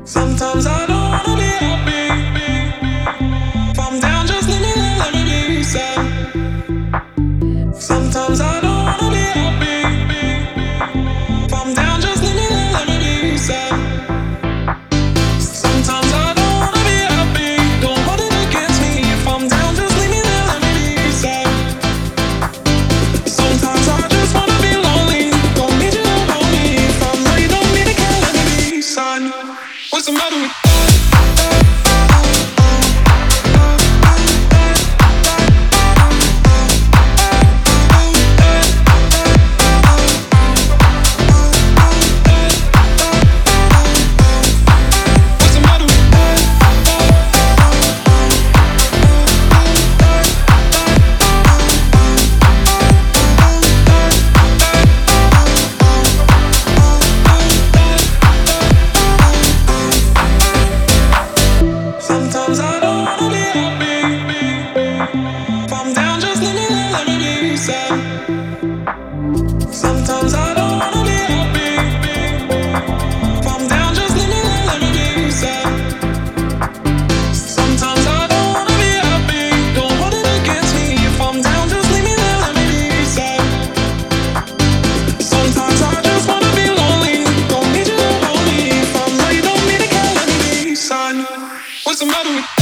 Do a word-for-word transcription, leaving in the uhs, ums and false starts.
Sometimes I don't wanna be happy. If I'm down, just leave me there, let me be sad. Sometimes I don't wanna be happy. If I'm down, just leave me there, let me be sad. Sometimes I don't wanna be happy. Don't hold it against me. If I'm down, just leave me there, let me be sad. Sometimes I just wanna be lonely. Don't need you to hold me. If I'm low, you don't need to care, let me be sad. What's the matter with Sometimes I don't wanna be happy. If I'm down, just leave me there, let me be sad. Sometimes I don't wanna be happy. If I'm down, just leave me there, let me be sad. Sometimes I don't wanna be happy. Don't hold it against me. If I'm down, just leave me there, let me be sad. Sometimes I just wanna be lonely. Don't need you to hold me. If I'm low, you don't need to care, let me be sad. What's the matter with